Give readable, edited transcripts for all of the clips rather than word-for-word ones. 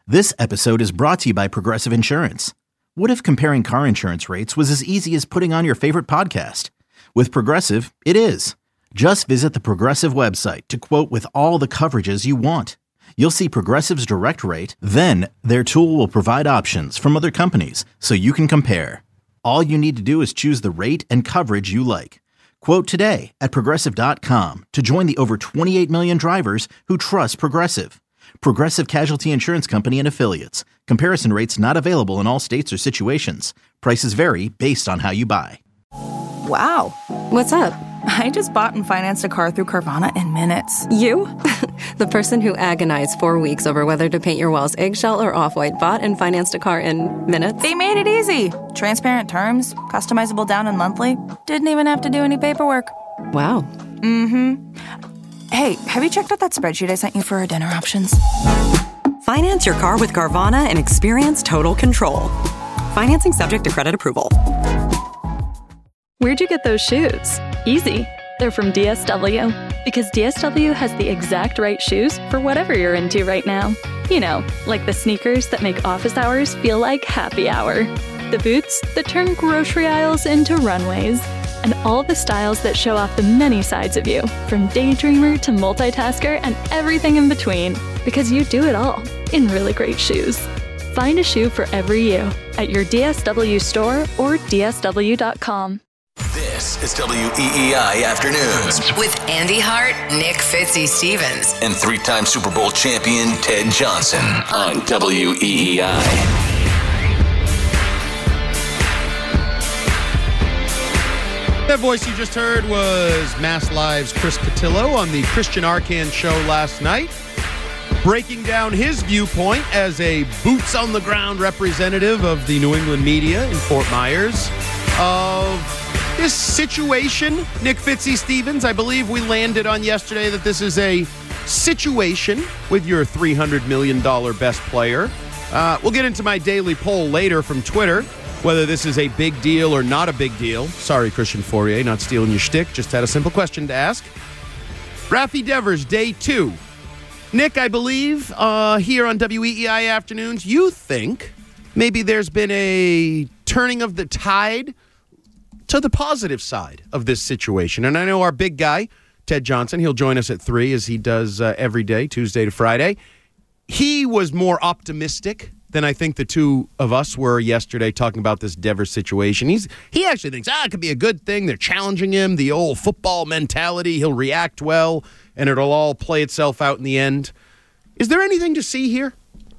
This episode is brought to you by Progressive Insurance. What if comparing car insurance rates was as easy as putting on your favorite podcast? With Progressive, it is. Just visit the Progressive website to quote with all the coverages you want. You'll see Progressive's direct rate, then their tool will provide options from other companies so you can compare. All you need to do is choose the rate and coverage you like. Quote today at Progressive.com to join the over 28 million drivers who trust Progressive. Progressive Casualty Insurance Company and Affiliates. Comparison rates not available in all states or situations. Prices vary based on how you buy. Wow. What's up? I just bought and financed a car through Carvana in minutes. You? The person who agonized 4 weeks over whether to paint your walls eggshell or off-white bought and financed a car in minutes? They made it easy. Transparent terms, customizable down and monthly. Didn't even have to do any paperwork. Wow. Mm-hmm. Hey, have you checked out that spreadsheet I sent you for our dinner options? Finance your car with Carvana and experience total control. Financing subject to credit approval. Where'd you get those shoes? Easy. They're from DSW. Because DSW has the exact right shoes for whatever you're into right now. You know, like the sneakers that make office hours feel like happy hour. The boots that turn grocery aisles into runways. And all the styles that show off the many sides of you, from daydreamer to multitasker and everything in between. Because you do it all in really great shoes. Find a shoe for every you at your DSW store or DSW.com. This is WEEI Afternoons with Andy Hart, Nick Fitzy-Stevens, and three-time Super Bowl champion Ted Johnson on WEEI. That voice you just heard was Mass Live's Chris Cotillo on the Christian Arcand show last night, breaking down his viewpoint as a boots-on-the-ground representative of the New England media in Fort Myers of this situation. Nick Fitzy-Stevens, I believe we landed on yesterday that this is a situation with your $300 million best player. We'll get into my daily poll later from Twitter, whether this is a big deal or not a big deal. Sorry, Christian Fourier, not stealing your shtick. Just had a simple question to ask. Rafi Devers, day 2. Nick, I believe here on WEEI Afternoons, you think maybe there's been a turning of the tide to the positive side of this situation. And I know our big guy, Ted Johnson, he'll join us at 3 as he does every day, Tuesday to Friday. He was more optimistic than I think the two of us were yesterday talking about this Devers situation. He actually thinks, it could be a good thing. They're challenging him, the old football mentality. He'll react well, and it'll all play itself out in the end. Is there anything to see here?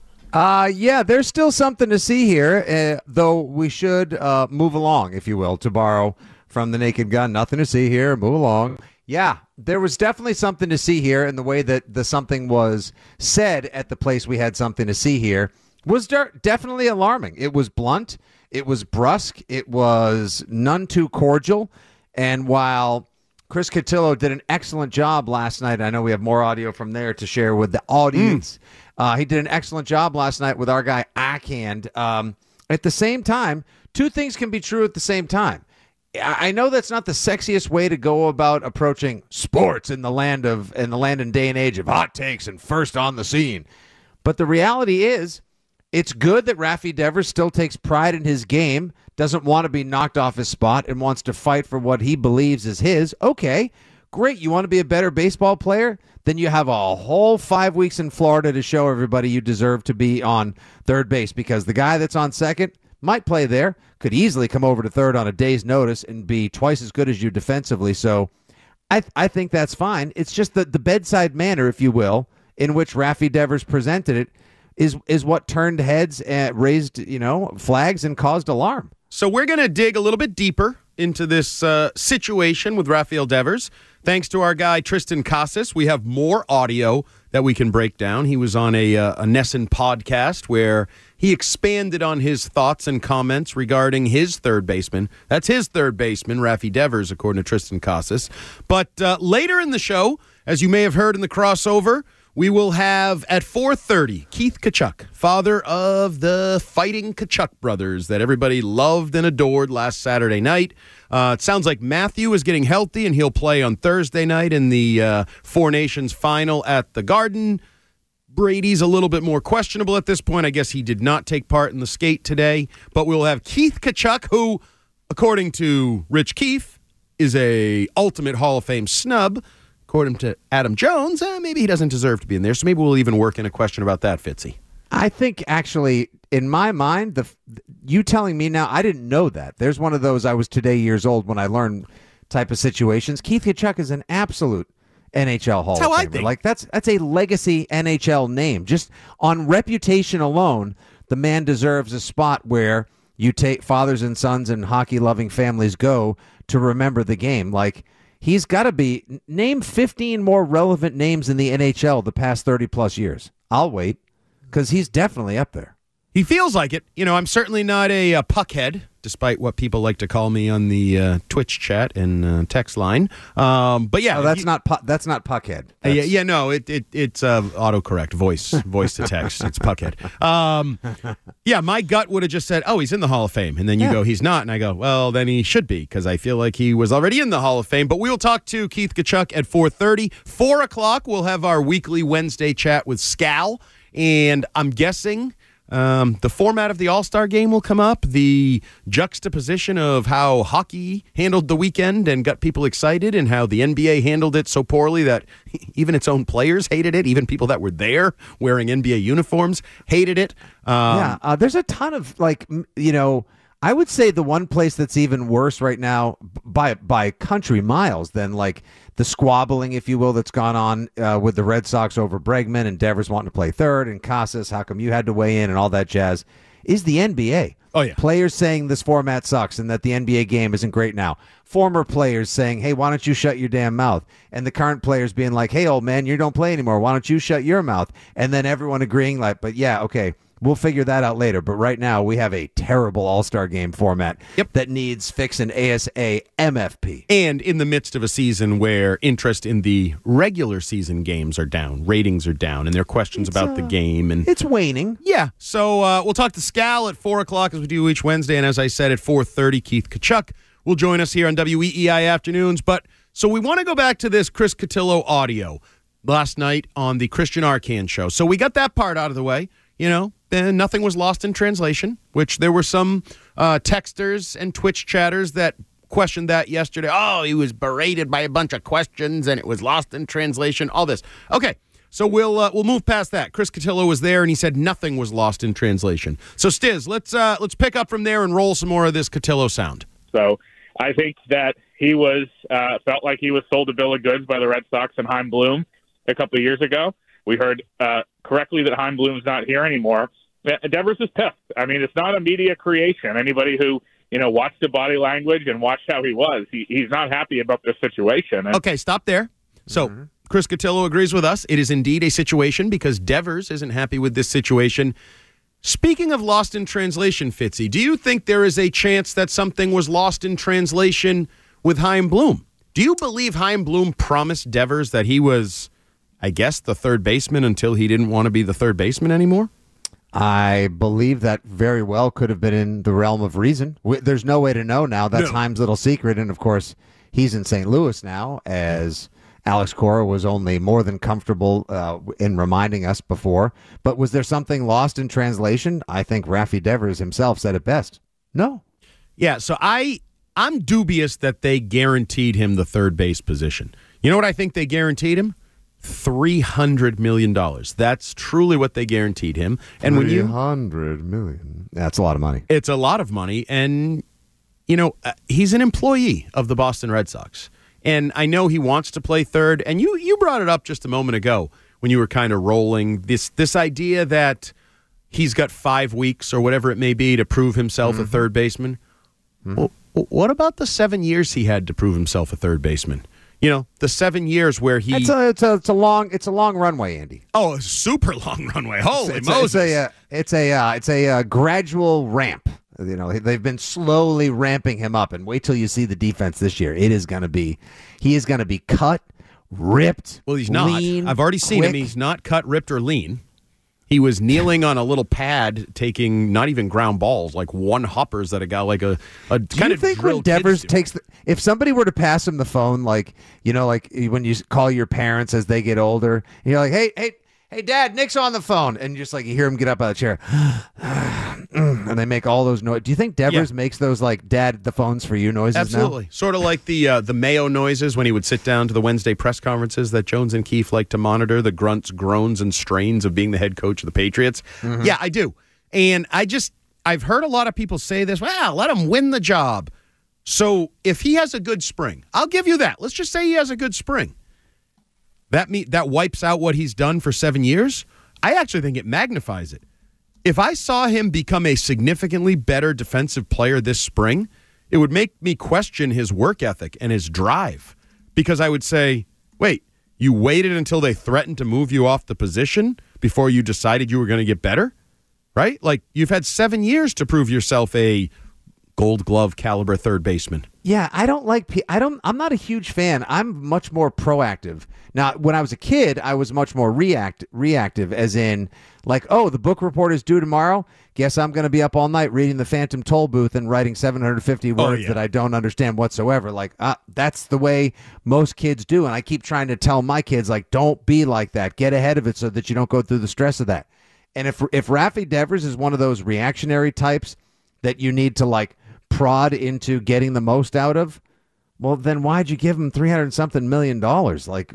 Yeah, there's still something to see here, though we should move along, if you will, to borrow from the Naked Gun. Nothing to see here. Move along. Yeah, there was definitely something to see here, and the way that the something was said at the place we had something to see here was definitely alarming. It was blunt. It was brusque. It was none too cordial. And while Chris Cotillo did an excellent job last night, I know we have more audio from there to share with the audience. He did an excellent job last night with our guy Arcand. At the same time, two things can be true at the same time. I know that's not the sexiest way to go about approaching sports in the land and day and age of hot takes and first on the scene. But the reality is, it's good that Rafi Devers still takes pride in his game, doesn't want to be knocked off his spot, and wants to fight for what he believes is his. Okay, great. You want to be a better baseball player? Then you have a whole 5 weeks in Florida to show everybody you deserve to be on third base, because the guy that's on second might play there, could easily come over to third on a day's notice and be twice as good as you defensively. So I think that's fine. It's just the bedside manner, if you will, in which Rafi Devers presented it is what turned heads and raised, flags and caused alarm. So we're going to dig a little bit deeper into this situation with Rafael Devers. Thanks to our guy, Tristan Casas, we have more audio that we can break down. He was on a Nesson podcast where he expanded on his thoughts and comments regarding his third baseman. That's his third baseman, Rafi Devers, according to Tristan Casas. But later in the show, as you may have heard in the crossover, we will have at 4:30 Keith Tkachuk, father of the Fighting Tkachuk brothers that everybody loved and adored last Saturday night. It sounds like Matthew is getting healthy and he'll play on Thursday night in the Four Nations final at the Garden. Brady's a little bit more questionable at this point. I guess he did not take part in the skate today. But we'll have Keith Tkachuk, who, according to Rich Keefe, is a ultimate Hall of Fame snub. According to Adam Jones, maybe he doesn't deserve to be in there. So maybe we'll even work in a question about that, Fitzy. I think, actually, in my mind, you telling me now, I didn't know that. There's one of those I was today years old when I learned type of situations. Keith Tkachuk is an absolute NHL Hall of Famer. I think. Like, that's a legacy NHL name. Just on reputation alone, the man deserves a spot where you take fathers and sons and hockey-loving families go to remember the game. Like, he's got to be – name 15 more relevant names in the NHL the past 30-plus years. I'll wait, because he's definitely up there. He feels like it. You know, I'm certainly not a puckhead, despite what people like to call me on the Twitch chat and text line. But yeah, that's not puckhead. No, it's autocorrect voice to text. It's puckhead. Yeah, my gut would have just said, "Oh, he's in the Hall of Fame," and then you go, "He's not," and I go, "Well, then he should be," because I feel like he was already in the Hall of Fame. But we'll talk to Keith Tkachuk at 4:30. 4 o'clock, we'll have our weekly Wednesday chat with Scal, and I'm guessing. The format of the All-Star game will come up, the juxtaposition of how hockey handled the weekend and got people excited, and how the NBA handled it so poorly that even its own players hated it, even people that were there wearing NBA uniforms hated it. There's a ton of, I would say the one place that's even worse right now by country miles than like the squabbling, if you will, that's gone on with the Red Sox over Bregman and Devers wanting to play third and Casas, how come you had to weigh in and all that jazz, is the NBA. Oh, yeah. Players saying this format sucks and that the NBA game isn't great now. Former players saying, hey, why don't you shut your damn mouth? And the current players being like, hey, old man, you don't play anymore. Why don't you shut your mouth? And then everyone agreeing like, but yeah, okay. We'll figure that out later, but right now we have a terrible All-Star game format that needs fixing ASA MFP. And in the midst of a season where interest in the regular season games are down, ratings are down, and there are questions about the game. And it's waning. Yeah, so we'll talk to Scal at 4 o'clock as we do each Wednesday, and as I said, at 4:30, Keith Tkachuk will join us here on WEEI Afternoons. But so we want to go back to this Chris Cotillo audio last night on the Christian Arcand show. So we got that part out of the way, you know. And nothing was lost in translation, which there were some texters and Twitch chatters that questioned that yesterday. Oh, he was berated by a bunch of questions and it was lost in translation, all this. Okay, so we'll move past that. Chris Cotillo was there and he said nothing was lost in translation. So, Stiz, let's pick up from there and roll some more of this Cotillo sound. So I think that he was felt like he was sold a bill of goods by the Red Sox and Chaim Bloom a couple of years ago. We heard correctly that Chaim Bloom's not here anymore. Devers is pissed. I mean, it's not a media creation. Anybody who, watched the body language and watched how he was, he's not happy about this situation. Okay, stop there. So Chris Cotillo agrees with us. It is indeed a situation because Devers isn't happy with this situation. Speaking of lost in translation, Fitzy, do you think there is a chance that something was lost in translation with Chaim Bloom? Do you believe Chaim Bloom promised Devers that he was, I guess, the third baseman until he didn't want to be the third baseman anymore? I believe that very well could have been in the realm of reason. There's no way to know now. That's Chaim's little secret. And, of course, he's in St. Louis now, as Alex Cora was only more than comfortable in reminding us before. But was there something lost in translation? I think Rafi Devers himself said it best. No. Yeah, so I'm dubious that they guaranteed him the third base position. You know what I think they guaranteed him? $300 million. That's truly what they guaranteed him. And $300 million. That's a lot of money. It's a lot of money. And, he's an employee of the Boston Red Sox. And I know he wants to play third. And you brought it up just a moment ago when you were kind of rolling this idea that he's got 5 weeks or whatever it may be to prove himself a third baseman. Well, what about the 7 years he had to prove himself a third baseman? The 7 years where he... It's a long runway, Andy. Oh, a super long runway. Holy Moses. It's a gradual ramp. They've been slowly ramping him up, and wait till you see the defense this year. He is going to be cut, ripped, well, he's not. Lean, I've already seen quick. him. He's not cut, ripped, or lean. He was kneeling on a little pad, taking not even ground balls, like one hoppers that a guy like a kind Do you of think when Devers takes if somebody were to pass him the phone, like when you call your parents as they get older, and you're like, hey hey, Dad, Nick's on the phone. And just like you hear him get up out of the chair. And they make all those noises. Do you think Devers makes those like, Dad, the phone's for you noises Absolutely. now? Sort of like the Mayo noises when he would sit down to the Wednesday press conferences that Jones and Keefe like to monitor, the grunts, groans, and strains of being the head coach of the Patriots. Mm-hmm. Yeah, I do. And I've heard a lot of people say this, well, let him win the job. So if he has a good spring, I'll give you that. Let's just say he has a good spring. That wipes out what he's done for 7 years. I actually think it magnifies it. If I saw him become a significantly better defensive player this spring, it would make me question his work ethic and his drive. Because I would say, wait, you waited until they threatened to move you off the position before you decided you were going to get better? Right? Like, you've had 7 years to prove yourself a Gold Glove caliber third baseman. Yeah, I'm not a huge fan. I'm much more proactive. Now, when I was a kid, I was much more reactive, as in, like, oh, the book report is due tomorrow. Guess I'm going to be up all night reading the Phantom Toll Booth and writing 750 words that I don't understand whatsoever. Like, that's the way most kids do. And I keep trying to tell my kids, like, don't be like that. Get ahead of it so that you don't go through the stress of that. And if Rafi Devers is one of those reactionary types that you need to, like, prod into getting the most out of, well, then why'd you give him $300-something million? Like,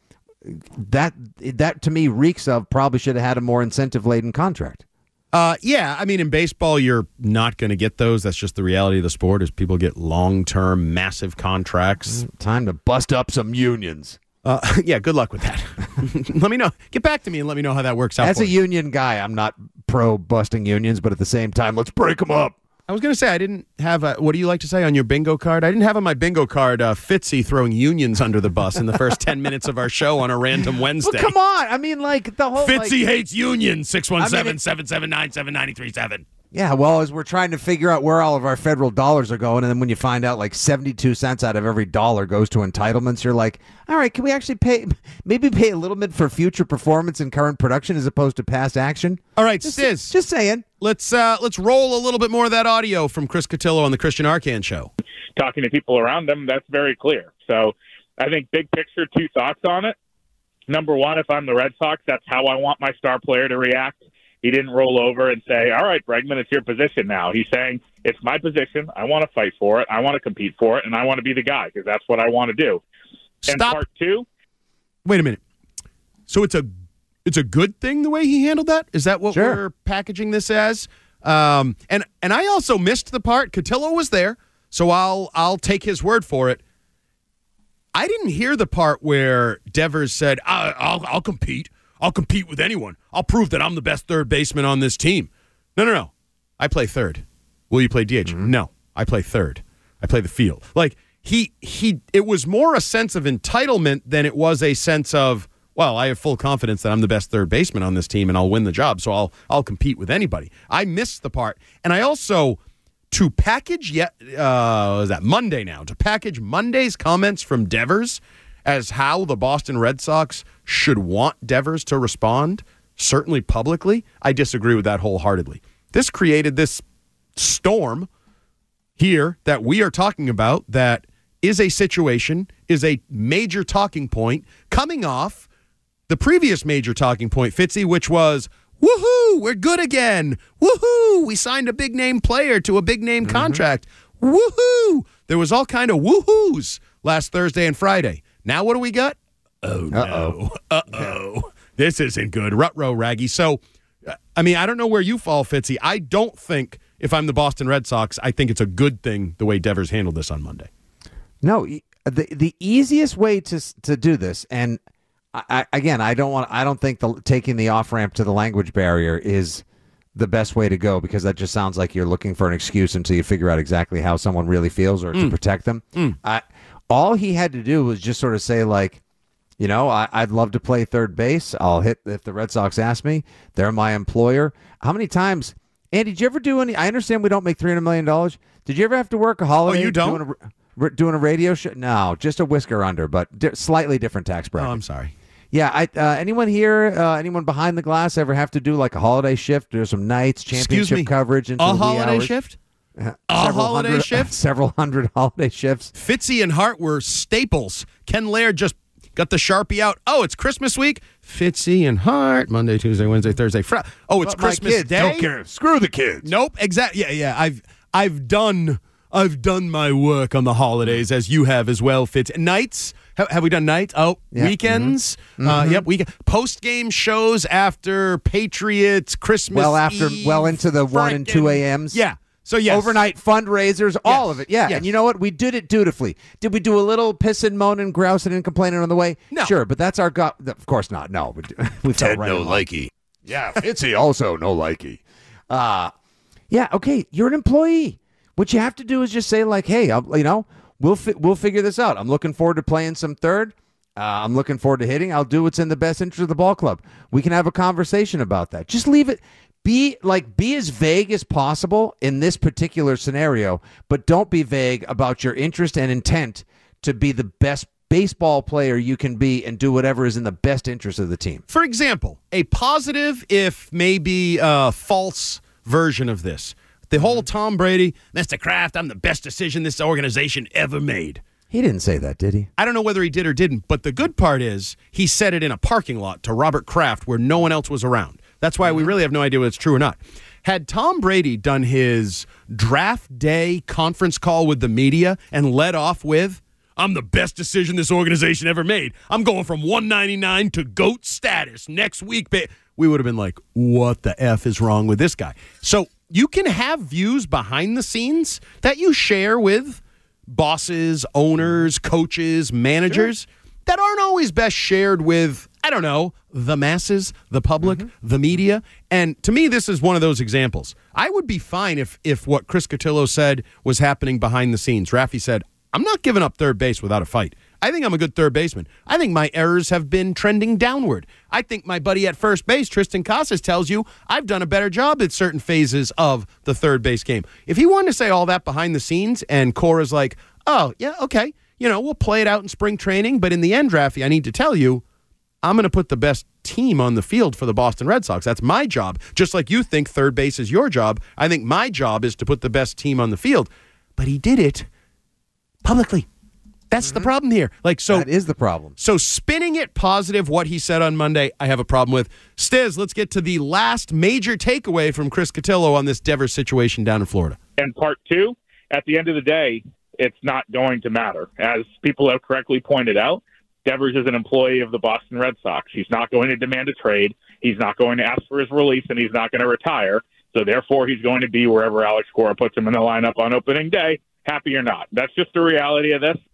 that to me reeks of probably should have had a more incentive-laden contract. Yeah, I mean, in baseball, you're not going to get those. That's just the reality of the sport, is people get long-term, massive contracts. Time to bust up some unions. Yeah, good luck with that. Let me know. Get back to me and let me know how that works out. As a union guy, I'm not pro busting unions, but at the same time, let's break them up. I was going to say, I didn't have what do you like to say on your bingo card? I didn't have on my bingo card Fitzy throwing unions under the bus in the first 10 minutes of our show on a random Wednesday. Well, come on. I mean, like, the whole... Fitzy hates unions, 617-779-7937. Yeah, well, as we're trying to figure out where all of our federal dollars are going, and then when you find out like 72 cents out of every dollar goes to entitlements, you're like, all right, can we actually pay a little bit for future performance and current production as opposed to past action? All right, Stiz. Just saying. Let's roll a little bit more of that audio from Chris Cotillo on the Christian Arcand Show. Talking to people around him, that's very clear. So I think big picture, two thoughts on it. Number one, if I'm the Red Sox, that's how I want my star player to react. He didn't roll over and say, all right, Bregman, it's your position now. He's saying, it's my position. I want to fight for it. I want to compete for it, and I want to be the guy because that's what I want to do. And part two. Wait a minute. So it's a good thing the way he handled that? Is that what we're packaging this as? And I also missed the part. Cotillo was there, so I'll take his word for it. I didn't hear the part where Devers said, I'll compete. I'll compete with anyone. I'll prove that I'm the best third baseman on this team. No. I play third. Will you play DH? Mm-hmm. No, I play third. I play the field. Like, it was more a sense of entitlement than it was a sense of, well, I have full confidence that I'm the best third baseman on this team and I'll win the job, so I'll compete with anybody. I missed the part. And I also, to package Monday now, to package Monday's comments from Devers as how the Boston Red Sox should want Devers to respond, certainly publicly, I disagree with that wholeheartedly. This created this storm here that we are talking about that is a situation, is a major talking point coming off the previous major talking point, Fitzy, which was, woohoo, we're good again. Woohoo, we signed a big-name player to a big-name contract. Woohoo. There was all kind of woohoos last Thursday and Friday. Now what do we got? Oh, no. Uh-oh. This isn't good. Ruh-roh, Raggy. So, I mean, I don't know where you fall, Fitzy. I don't think, if I'm the Boston Red Sox, I think it's a good thing the way Devers handled this on Monday. No, the easiest way to do this, and I don't think taking the off-ramp to the language barrier is the best way to go, because that just sounds like you're looking for an excuse until you figure out exactly how someone really feels or to protect them. All he had to do was just sort of say, like, you know, I'd love to play third base. I'll hit if the Red Sox ask me. They're my employer. How many times, Andy, did you ever do any? I understand we don't make $300 million. Did you ever have to work a holiday? Oh, you don't? Doing a radio show? No, just a whisker under, but slightly different tax bracket. Oh, I'm sorry. Yeah, anyone here, anyone behind the glass ever have to do like a holiday shift? There's some nights, championship coverage. Into a holiday shift? Several hundred holiday shifts. Fitzy and Hart were staples. Ken Laird just got the Sharpie out. Oh, it's Christmas week. Fitzy and Hart, Monday, Tuesday, Wednesday, Thursday, Friday. Oh, it's Christmas kids Day. don't care. Screw the kids. Nope, exactly. Yeah. I've done my work on the holidays, as you have as well, Fitz. Nights. Have we done nights? Oh, yeah. Weekends. Yep. Weekend. Post-game shows after Patriots, Christmas Eve, into the 1 and 2 a.m.s. Yeah. So, yes. Overnight fundraisers, all of it. Yeah. Yes. And you know what? We did it dutifully. Did we do a little pissing, moaning, grousing, and complaining on the way? No. Sure, but that's our Of course not. No. We Ted, right no along. likey. Yeah. Fitzy also no likey. Yeah. Okay. You're an employee. What you have to do is just say, like, hey, we'll figure this out. I'm looking forward to playing some third. I'm looking forward to hitting. I'll do what's in the best interest of the ball club. We can have a conversation about that. Just leave it. Be as vague as possible in this particular scenario, but don't be vague about your interest and intent to be the best baseball player you can be and do whatever is in the best interest of the team. For example, a positive, if maybe false version of this. The whole Tom Brady, Mr. Kraft, I'm the best decision this organization ever made. He didn't say that, did he? I don't know whether he did or didn't, but the good part is he said it in a parking lot to Robert Kraft where no one else was around. That's why we really have no idea whether it's true or not. Had Tom Brady done his draft day conference call with the media and led off with, I'm the best decision this organization ever made. I'm going from 199 to GOAT status next week. We would have been like, what the F is wrong with this guy? So you can have views behind the scenes that you share with bosses, owners, coaches, managers that aren't always best shared with, I don't know, the masses, the public, the media. And to me, this is one of those examples. I would be fine if what Chris Cotillo said was happening behind the scenes. Raffy said, I'm not giving up third base without a fight. I think I'm a good third baseman. I think my errors have been trending downward. I think my buddy at first base, Tristan Casas, tells you I've done a better job at certain phases of the third base game. If he wanted to say all that behind the scenes and Cora's like, oh, yeah, okay, we'll play it out in spring training, but in the end, Raffy, I need to tell you, I'm going to put the best team on the field for the Boston Red Sox. That's my job. Just like you think third base is your job, I think my job is to put the best team on the field. But he did it publicly. That's the problem here. That is the problem. So spinning it positive, what he said on Monday, I have a problem with. Stiz, let's get to the last major takeaway from Chris Cotillo on this Devers situation down in Florida. And part two, at the end of the day, it's not going to matter. As people have correctly pointed out, Devers is an employee of the Boston Red Sox. He's not going to demand a trade. He's not going to ask for his release, and he's not going to retire. So therefore, he's going to be wherever Alex Cora puts him in the lineup on opening day, happy or not. That's just the reality of this.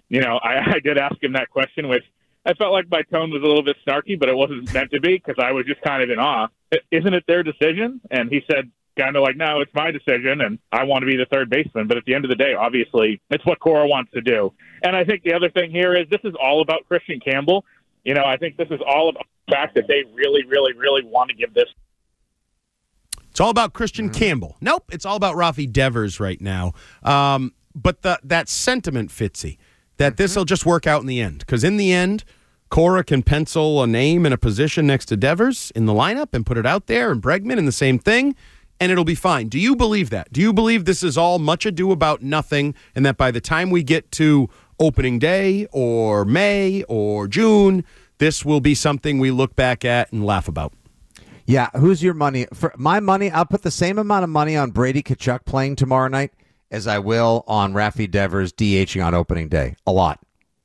I did ask him that question, which I felt like my tone was a little bit snarky, but it wasn't meant to be because I was just kind of in awe. Isn't it their decision? And he said, kind of like, no, it's my decision, and I want to be the third baseman. But at the end of the day, obviously, it's what Cora wants to do. And I think the other thing here is this is all about Christian Campbell. I think this is all about the fact that they really, really, really want to give this. It's all about Christian Campbell. Nope, it's all about Rafi Devers right now. But that sentiment, Fitzy, that this will just work out in the end. Because in the end, Cora can pencil a name and a position next to Devers in the lineup and put it out there, and Bregman in the same thing, and it'll be fine. Do you believe that? Do you believe this is all much ado about nothing, and that by the time we get to opening day or May or June, this will be something we look back at and laugh about? Yeah, who's your money? For my money, I'll put the same amount of money on Brady Tkachuk playing tomorrow night as I will on Rafi Devers DHing on opening day. A lot.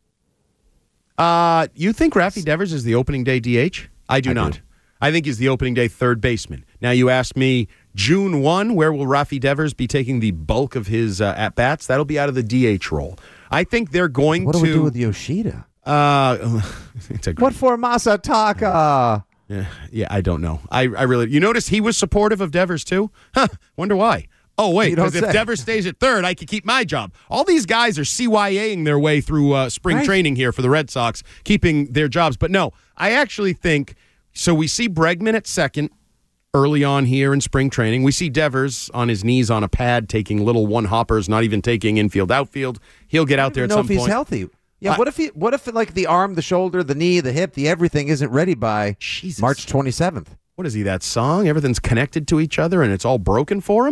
You think Rafi Devers is the opening day DH? I do not. I think he's the opening day third baseman. Now, you asked me June 1, where will Rafi Devers be taking the bulk of his at-bats? That'll be out of the DH role. I think they're going What to... do we do with Yoshida? It's a what for Masataka? Yeah, I don't know. I really... You notice he was supportive of Devers, too? Wonder why. Oh, wait, because if Devers stays at third, I could keep my job. All these guys are CYAing their way through spring training here for the Red Sox, keeping their jobs. But no, I actually think... So we see Bregman at second early on here in spring training. We see Devers on his knees on a pad taking little one-hoppers, not even taking infield, outfield. He'll get out there at some point. I don't know if he's healthy. Yeah, what if like the arm, the shoulder, the knee, the hip, the everything isn't ready by March 27th? What is he, that song? Everything's connected to each other and it's all broken for him?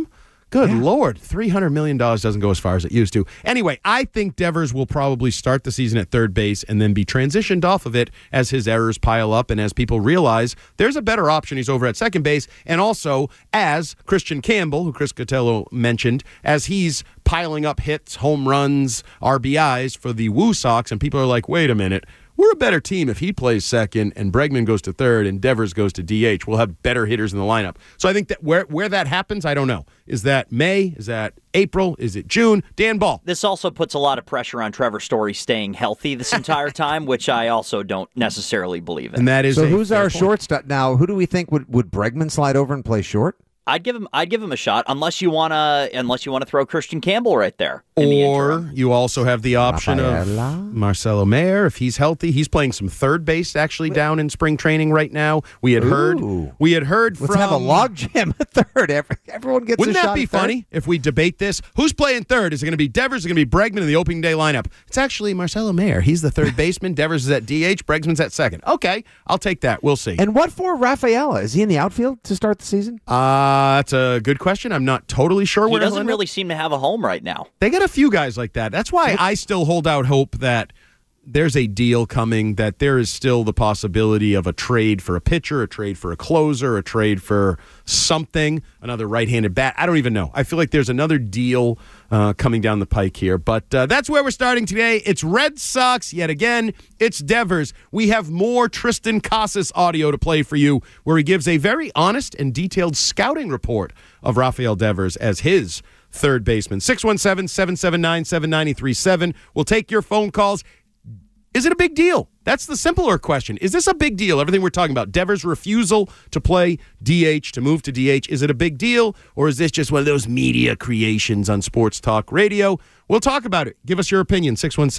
Good Lord, $300 million doesn't go as far as it used to. Anyway, I think Devers will probably start the season at third base and then be transitioned off of it as his errors pile up and as people realize there's a better option. He's over at second base. And also, as Christian Campbell, who Chris Cotillo mentioned, as he's piling up hits, home runs, RBIs for the Woo Sox, and people are like, wait a minute. We're a better team if he plays second and Bregman goes to third and Devers goes to DH. We'll have better hitters in the lineup. So I think that where that happens, I don't know. Is that May? Is that April? Is it June? Dan Ball. This also puts a lot of pressure on Trevor Story staying healthy this entire time, which I also don't necessarily believe in. And that is so who's our shortstop now? Who do we think would Bregman slide over and play short? I'd give him a shot unless you wanna throw Christian Campbell right there. Or you also have the option of Marcelo Mayer if he's healthy. He's playing some third base actually down in spring training right now. We had heard Let's have a log jam at third. Everyone gets Wouldn't a shot. Wouldn't that be funny if we debate this? Who's playing third? Is it going to be Devers? Is it going to be Bregman in the opening day lineup? It's actually Marcelo Mayer. He's the third baseman. Devers is at DH. Bregman's at second. Okay, I'll take that. We'll see. And what for Rafaela? Is he in the outfield to start the season? That's a good question. I'm not totally sure where he doesn't really seem to have a home right now. They got a few guys like that. That's why I still hold out hope that there's a deal coming, that there is still the possibility of a trade for a pitcher, a trade for a closer, a trade for something, another right-handed bat. I don't even know. I feel like there's another deal coming down the pike here. But that's where we're starting today. It's Red Sox yet again. It's Devers. We have more Tristan Casas audio to play for you, where he gives a very honest and detailed scouting report of Rafael Devers as his third baseman. 617-779-7937. We'll take your phone calls. Is it a big deal? That's the simpler question. Is this a big deal? Everything we're talking about, Devers' refusal to play DH, to move to DH, is it a big deal? Or is this just one of those media creations on Sports Talk Radio? We'll talk about it. Give us your opinion,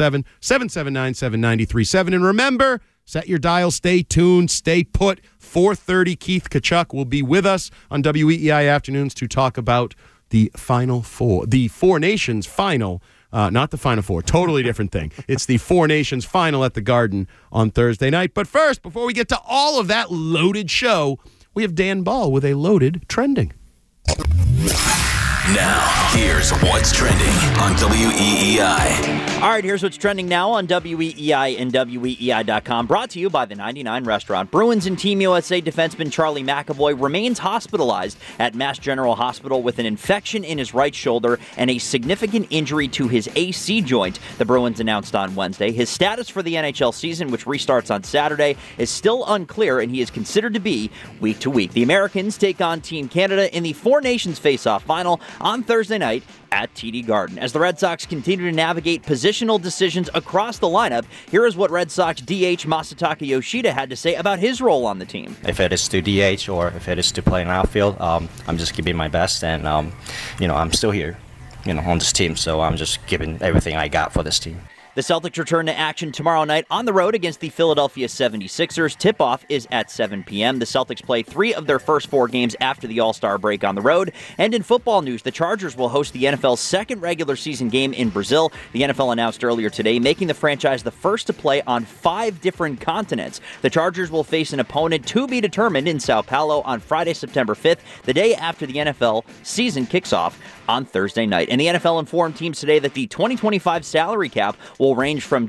617-779-7937. And remember, set your dial, stay tuned, stay put. 4:30, Keith Kachuk will be with us on WEEI Afternoons to talk about the Final Four, the Four Nations Final. Not the Final Four. Totally different thing. It's the Four Nations Final at the Garden on Thursday night. But first, before we get to all of that loaded show, we have Dan Ball with a loaded trending. Now, here's what's trending on WEEI. All right, here's what's trending now on WEEI and WEEI.com. Brought to you by the 99 Restaurant. Bruins and Team USA defenseman Charlie McAvoy remains hospitalized at Mass General Hospital with an infection in his right shoulder and a significant injury to his AC joint, the Bruins announced on Wednesday. His status for the NHL season, which restarts on Saturday, is still unclear, and he is considered to be week to week. The Americans take on Team Canada in the Four Nations Face-Off Final on Thursday night at TD Garden. As the Red Sox continue to navigate positional decisions across the lineup, here is what Red Sox DH Masataka Yoshida had to say about his role on the team. If it is to DH or if it is to play in outfield, I'm just giving my best, and I'm still here, on this team, so I'm just giving everything I got for this team. The Celtics return to action tomorrow night on the road against the Philadelphia 76ers. Tip-off is at 7 p.m. The Celtics play 3 of their first 4 games after the All-Star break on the road. And in football news, the Chargers will host the NFL's second regular season game in Brazil. The NFL announced earlier today, making the franchise the first to play on 5 different continents. The Chargers will face an opponent to be determined in Sao Paulo on Friday, September 5th, the day after the NFL season kicks off on Thursday night. And the NFL informed teams today that the 2025 salary cap will range from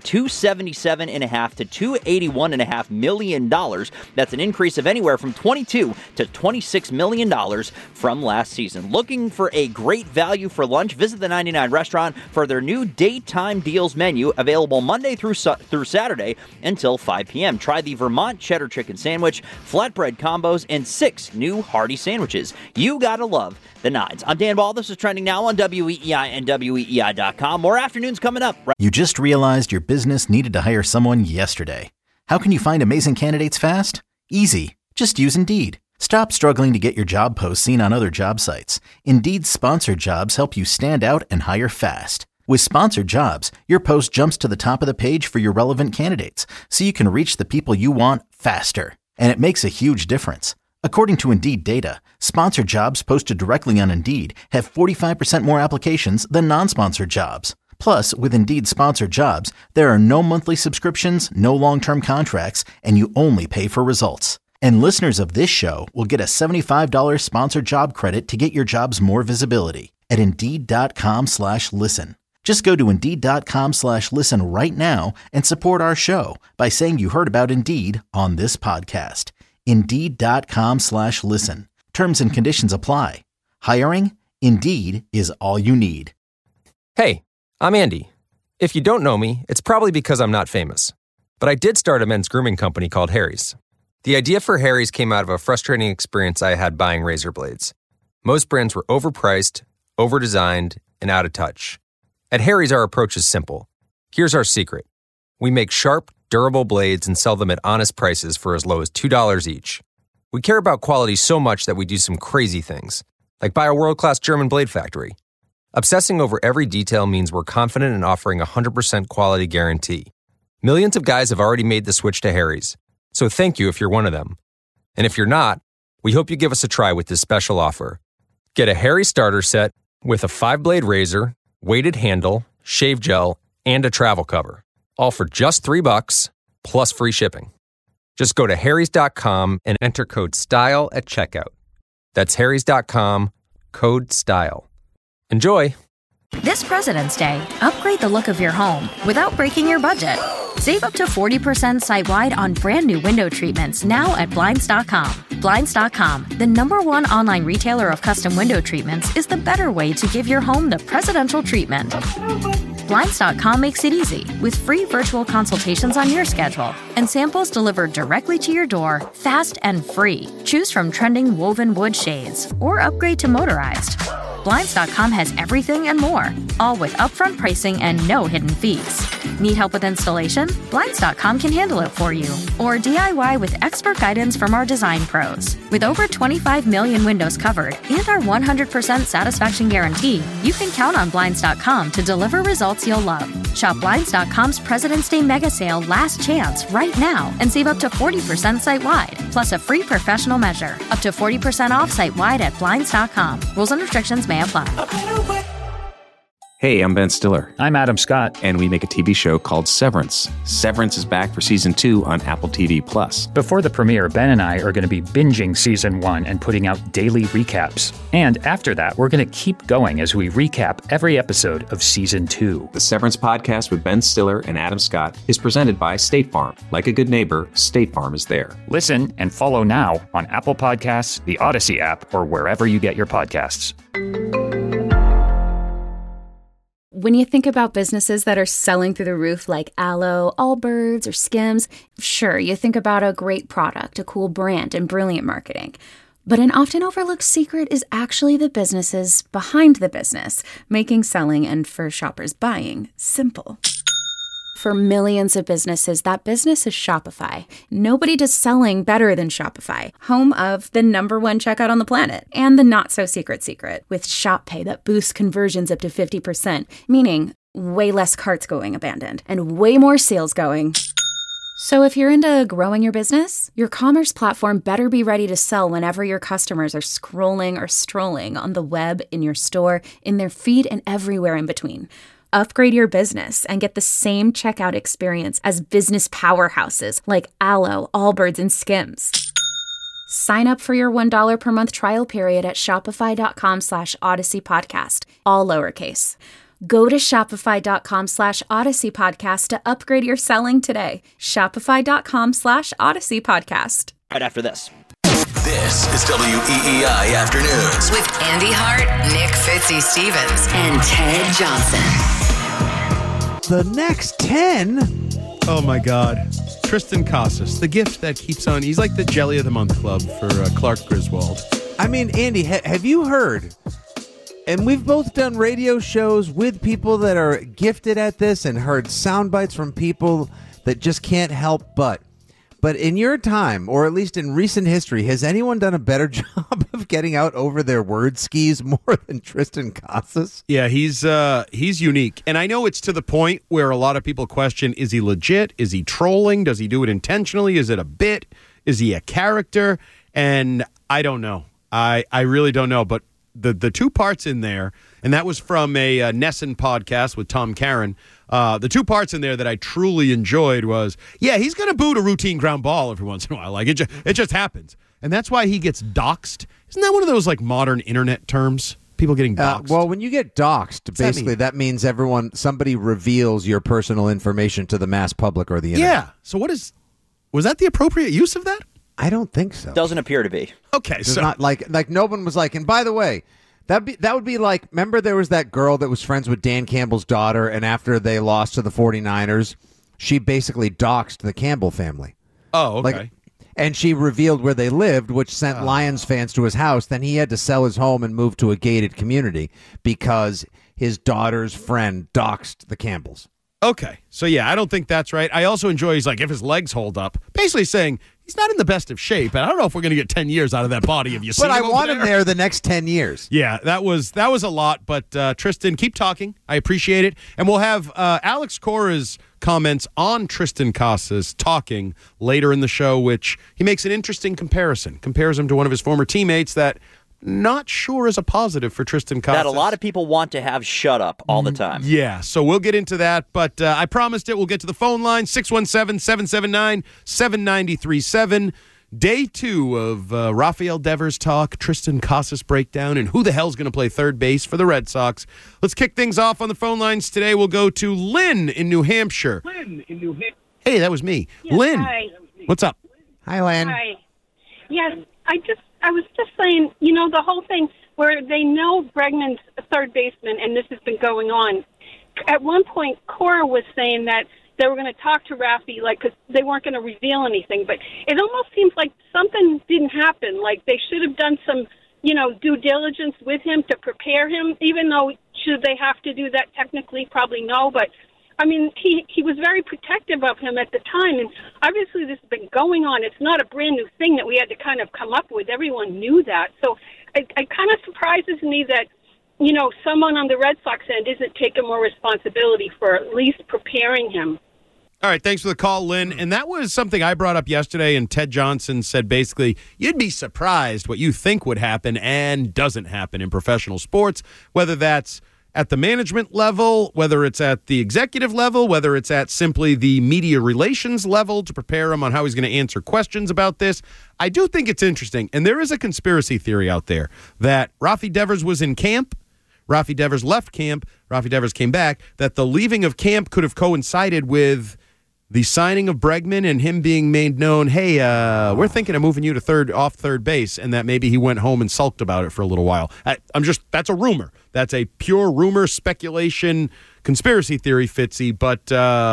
$277.5 to $281.5 million. That's an increase of anywhere from $22 to $26 million from last season. Looking for a great value for lunch? Visit the 99 Restaurant for their new daytime deals menu, available Monday through Saturday until 5 p.m. Try the Vermont Cheddar Chicken Sandwich, flatbread combos, and 6 new hearty sandwiches. You gotta love the Nines. I'm Dan Ball. This is trending now on WEEI and WEEI.com. More afternoons coming up. You just realized your business needed to hire someone yesterday. How can you find amazing candidates fast? Easy. Just use Indeed. Stop struggling to get your job posts seen on other job sites. Indeed's sponsored jobs help you stand out and hire fast. With sponsored jobs, your post jumps to the top of the page for your relevant candidates, so you can reach the people you want faster. And it makes a huge difference. According to Indeed data, sponsored jobs posted directly on Indeed have 45% more applications than non-sponsored jobs. Plus, with Indeed sponsored jobs, there are no monthly subscriptions, no long-term contracts, and you only pay for results. And listeners of this show will get a $75 sponsored job credit to get your jobs more visibility at Indeed.com/listen. Just go to Indeed.com/listen right now and support our show by saying you heard about Indeed on this podcast. Indeed.com/listen. Terms and conditions apply. Hiring? Indeed is all you need. Hey, I'm Andy. If you don't know me, it's probably because I'm not famous. But I did start a men's grooming company called Harry's. The idea for Harry's came out of a frustrating experience I had buying razor blades. Most brands were overpriced, overdesigned, and out of touch. At Harry's, our approach is simple. Here's our secret. We make sharp, durable blades and sell them at honest prices for as low as $2 each. We care about quality so much that we do some crazy things, like buy a world-class German blade factory. Obsessing over every detail means we're confident in offering a 100% quality guarantee. Millions of guys have already made the switch to Harry's. So thank you if you're one of them. And if you're not, we hope you give us a try with this special offer. Get a Harry starter set with a 5-blade razor, weighted handle, shave gel, and a travel cover. All for just $3 plus free shipping. Just go to harrys.com and enter code STYLE at checkout. That's harrys.com, code STYLE. Enjoy! This President's Day, upgrade the look of your home without breaking your budget. Save up to 40% site-wide on brand new window treatments now at Blinds.com. Blinds.com, the #1 online retailer of custom window treatments, is the better way to give your home the presidential treatment. Blinds.com makes it easy with free virtual consultations on your schedule and samples delivered directly to your door, fast and free. Choose from trending woven wood shades or upgrade to motorized. Blinds.com has everything and more, all with upfront pricing and no hidden fees. Need help with installation? Blinds.com can handle it for you. Or DIY with expert guidance from our design pros. With over 25 million windows covered and our 100% satisfaction guarantee, you can count on Blinds.com to deliver results you'll love. Shop Blinds.com's President's Day Mega Sale Last Chance right now and save up to 40% site-wide, plus a free professional measure. Up to 40% off site-wide at Blinds.com. Rules and restrictions may apply. Hey, I'm Ben Stiller. I'm Adam Scott. And we make a TV show called Severance. Severance is back for Season 2 on Apple TV+. Before the premiere, Ben and I are going to be binging Season 1 and putting out daily recaps. And after that, we're going to keep going as we recap every episode of Season 2. The Severance podcast with Ben Stiller and Adam Scott is presented by State Farm. Like a good neighbor, State Farm is there. Listen and follow now on Apple Podcasts, the Odyssey app, or wherever you get your podcasts. When you think about businesses that are selling through the roof like Aloe, Allbirds, or Skims, sure, you think about a great product, a cool brand, and brilliant marketing. But an often overlooked secret is actually the businesses behind the business, making selling and, for shoppers, buying simple. For millions of businesses, that business is Shopify. Nobody does selling better than Shopify, home of the #1 checkout on the planet and the not-so-secret secret with Shop Pay that boosts conversions up to 50%, meaning way less carts going abandoned and way more sales going. So if you're into growing your business, your commerce platform better be ready to sell whenever your customers are scrolling or strolling on the web, in your store, in their feed, and everywhere in between. Upgrade your business and get the same checkout experience as business powerhouses like Aloe, Allbirds, and Skims. Sign up for your $1 per month trial period at shopify.com/Odyssey Podcast, all lowercase. Go to shopify.com/Odyssey Podcast to upgrade your selling today. Shopify.com/Odyssey Podcast. Right after this. This is WEEI Afternoons with Andy Hart, Nick Fitzy-Stevens, and Ted Johnson. The next 10. Oh my God. Tristan Casas, the gift that keeps on. He's like the Jelly of the Month Club for Clark Griswold. I mean, Andy, have you heard? And we've both done radio shows with people that are gifted at this and heard sound bites from people that just can't help but. But in your time, or at least in recent history, has anyone done a better job of getting out over their word skis more than Tristan Casas? Yeah, he's unique. And I know it's to the point where a lot of people question, is he legit? Is he trolling? Does he do it intentionally? Is it a bit? Is he a character? And I don't know. I really don't know. But the two parts in there, and that was from a Nesson podcast with Tom Caron. The two parts in there that I truly enjoyed was, he's going to boot a routine ground ball every once in a while. Like it just happens. And that's why he gets doxxed. Isn't that one of those like modern internet terms? People getting doxxed. Well, when you get doxxed, basically that means somebody reveals your personal information to the mass public or the internet. Yeah. So was that the appropriate use of that? I don't think so. Doesn't appear to be. Okay, so not like no one was like, and by the way, that would be like, remember there was that girl that was friends with Dan Campbell's daughter, and after they lost to the 49ers, she basically doxed the Campbell family. Oh, okay. And she revealed where they lived, which sent Lions fans to his house. Then he had to sell his home and move to a gated community because his daughter's friend doxed the Campbells. Okay. So, I don't think that's right. I also enjoy, he's like, if his legs hold up, basically saying he's not in the best of shape, and I don't know if we're going to get 10 years out of that body. Have you seen But I him want over him there the next 10 years. Yeah, that was a lot. But, Tristan, keep talking. I appreciate it. And we'll have Alex Cora's comments on Tristan Casas talking later in the show, which he makes an interesting comparison. Compares him to one of his former teammates that not sure is a positive for Tristan Casas. That a lot of people want to have shut up all the time. Yeah, so we'll get into that, but I promised it. We'll get to the phone line, 617-779-7937. Day 2 of Rafael Devers talk, Tristan Casas breakdown, and who the hell's going to play third base for the Red Sox. Let's kick things off on the phone lines today. We'll go to Lynn in New Hampshire. Hey, that was me. Yes, Lynn, hi. What's up? Hi, Lynn. Hi. Yes, I was just saying, the whole thing where they know Bregman's a third baseman, and this has been going on. At one point, Cora was saying that they were going to talk to Rafi, because they weren't going to reveal anything. But it almost seems like something didn't happen. Like they should have done some, due diligence with him to prepare him, even though should they have to do that technically? Probably no, but I mean, he was very protective of him at the time, and obviously this has been going on. It's not a brand new thing that we had to kind of come up with. Everyone knew that. So it kind of surprises me that, someone on the Red Sox end isn't taking more responsibility for at least preparing him. All right, thanks for the call, Lynn. And that was something I brought up yesterday, and Ted Johnson said basically, you'd be surprised what you think would happen and doesn't happen in professional sports, whether that's at the management level, whether it's at the executive level, whether it's at simply the media relations level to prepare him on how he's going to answer questions about this. I do think it's interesting, and there is a conspiracy theory out there that Rafi Devers was in camp, Rafi Devers left camp, Rafi Devers came back, that the leaving of camp could have coincided with the signing of Bregman and him being made known, hey, we're thinking of moving you to third base, and that maybe he went home and sulked about it for a little while. That's a rumor. That's a pure rumor, speculation, conspiracy theory, Fitzy. But,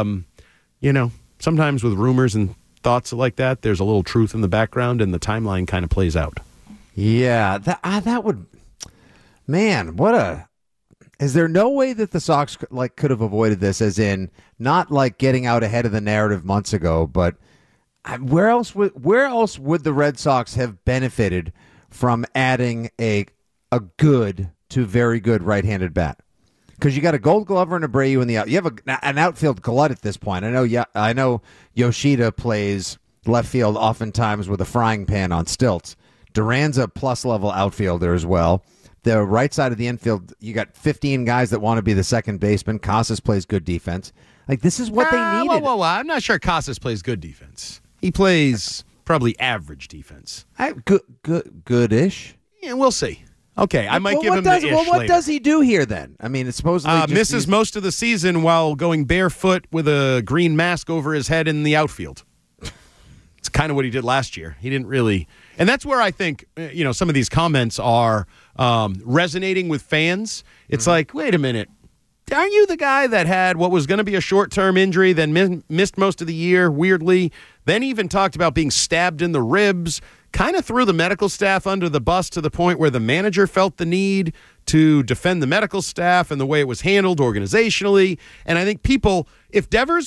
sometimes with rumors and thoughts like that, there's a little truth in the background, and the timeline kind of plays out. Yeah, that would... Man, is there no way that the Sox could have avoided this, as in not getting out ahead of the narrative months ago, but where else would the Red Sox have benefited from adding a good to very good right-handed bat? Because you got a Gold Glover and Abreu in the out. You have an outfield glut at this point. I know Yoshida plays left field oftentimes with a frying pan on stilts. Duran's a plus-level outfielder as well. The right side of the infield, you got 15 guys that want to be the second baseman. Casas plays good defense. This is what they needed. Whoa. I'm not sure Casas plays good defense. He plays probably average defense. Good-ish? Yeah, we'll see. Okay, I might give him the ish later. What does he do here then? I mean, it's supposedly misses most of the season while going barefoot with a green mask over his head in the outfield. It's kind of what he did last year. He didn't really... And that's where I think, some of these comments are resonating with fans. It's like, wait a minute. Aren't you the guy that had what was going to be a short-term injury, then missed most of the year, weirdly, then even talked about being stabbed in the ribs, kind of threw the medical staff under the bus to the point where the manager felt the need to defend the medical staff and the way it was handled organizationally. And I think people, if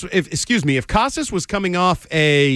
Casas was coming off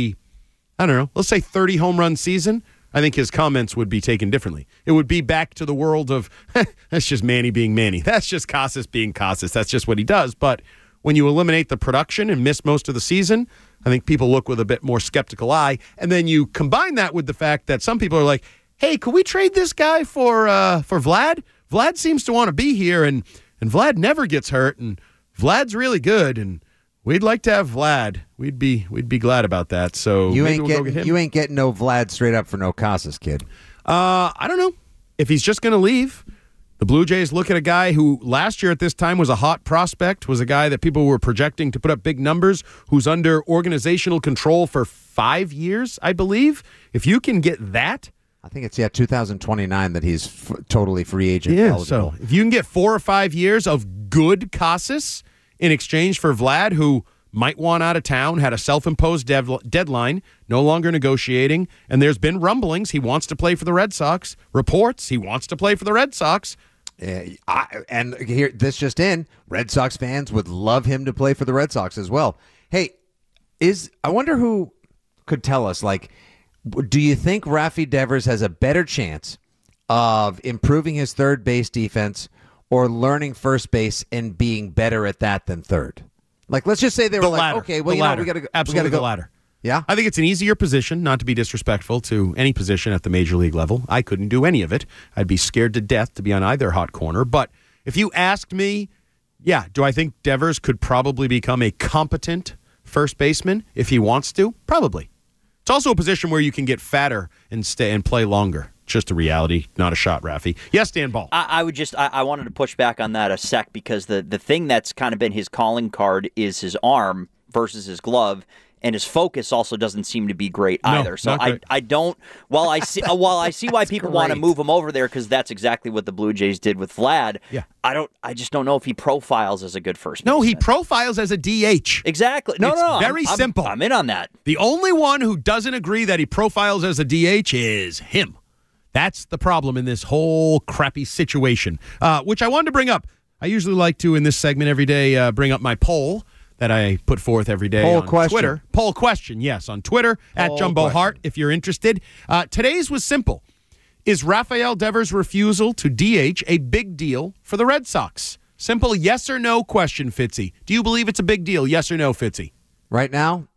let's say 30 home run season, I think his comments would be taken differently. It would be back to the world of, that's just Manny being Manny. That's just Casas being Casas. That's just what he does. But when you eliminate the production and miss most of the season, I think people look with a bit more skeptical eye. And then you combine that with the fact that some people are like, hey, could we trade this guy for Vlad? Vlad seems to want to be here, and Vlad never gets hurt, and Vlad's really good, and we'd like to have Vlad. We'd be glad about that. So you maybe ain't we'll go get him. You ain't getting no Vlad straight up for no Casas, kid. I don't know if he's just going to leave. The Blue Jays look at a guy who last year at this time was a hot prospect, was a guy that people were projecting to put up big numbers, who's under organizational control for 5 years, I believe. If you can get that. I think it's, 2029 that he's totally free agent eligible. So if you can get 4 or 5 years of good Casas in exchange for Vlad, who might want out of town, had a self-imposed deadline, no longer negotiating, and there's been rumblings he wants to play for the Red Sox, reports he wants to play for the Red Sox. And here, this just in, Red Sox fans would love him to play for the Red Sox as well. Hey, I wonder who could tell us, do you think Rafi Devers has a better chance of improving his third base defense or learning first base and being better at that than third? Let's just say they were latter. Okay, well, we got to go. Absolutely the latter. Yeah? I think it's an easier position, not to be disrespectful to any position at the major league level. I couldn't do any of it. I'd be scared to death to be on either hot corner. But if you asked me, do I think Devers could probably become a competent first baseman if he wants to? Probably. It's also a position where you can get fatter and stay and play longer. Just a reality, not a shot, Rafi. Yes, Dan Ball. I wanted to push back on that a sec because the thing that's kind of been his calling card is his arm versus his glove, and his focus also doesn't seem to be great either. So I don't. While I see why people want to move him over there because that's exactly what the Blue Jays did with Vlad. Yeah. I just don't know if he profiles as a good first baseman. No, he profiles as a DH. Exactly. It's very simple. I'm in on that. The only one who doesn't agree that he profiles as a DH is him. That's the problem in this whole crappy situation, which I wanted to bring up. I usually like to, in this segment every day, bring up my poll that I put forth every day on Twitter. Poll question, yes, on Twitter, at Jumbo Hart, if you're interested. Today's was simple. Is Rafael Devers' refusal to DH a big deal for the Red Sox? Simple yes or no question, Fitzy. Do you believe it's a big deal, yes or no, Fitzy? Right now?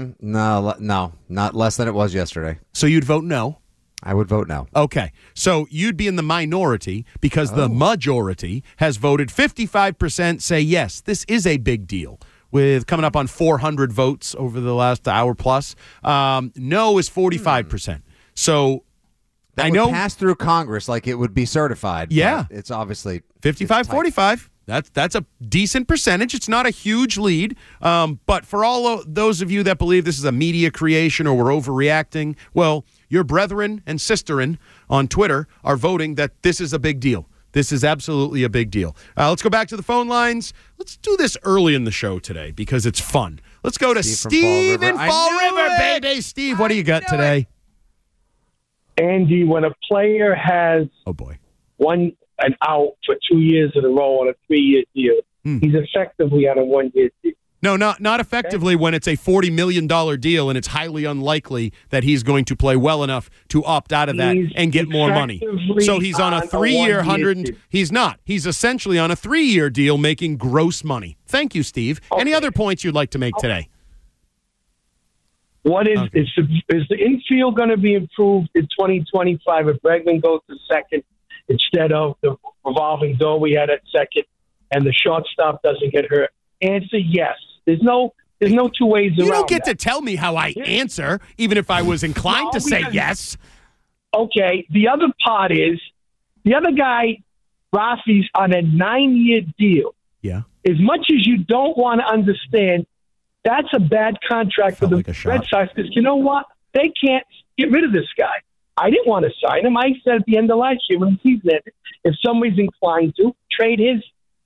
No, not less than it was yesterday. So you'd vote no? I would vote no. Okay. So you'd be in the minority because the majority has voted 55% say yes, this is a big deal. With coming up on 400 votes over the last hour plus. No is 45%. So that would pass through Congress like it would be certified. Yeah. It's obviously 55-45. That's a decent percentage. It's not a huge lead. But for all those of you that believe this is a media creation or we're overreacting, well, your brethren and sisterin on Twitter are voting that this is a big deal. This is absolutely a big deal. Let's go back to the phone lines. Let's do this early in the show today because it's fun. Let's go to Steve in Fall River, baby. Steve, what do you got today? Andy, when a player has an out for 2 years in a row on a 3-year deal, he's effectively on a 1-year deal. No, not effectively when it's a $40 million deal and it's highly unlikely that he's going to play well enough to opt out of that and get more money. So he's on a 3-year 100. He's not. He's essentially on a 3-year deal making gross money. Thank you, Steve. Okay. Any other points you'd like to make today? What is the infield going to be improved in 2025 if Bregman goes to second instead of the revolving door we had at second and the shortstop doesn't get hurt? Answer yes. There's no two ways around. You don't get to tell me how I answer, even if I was inclined to say yes. Okay. The other part is the other guy, Rafi's on a 9-year deal. Yeah. As much as you don't want to understand, that's a bad contract for the Red Sox because you know what? They can't get rid of this guy. I didn't want to sign him. I said at the end of last year when the season ended, if somebody's inclined to, trade him.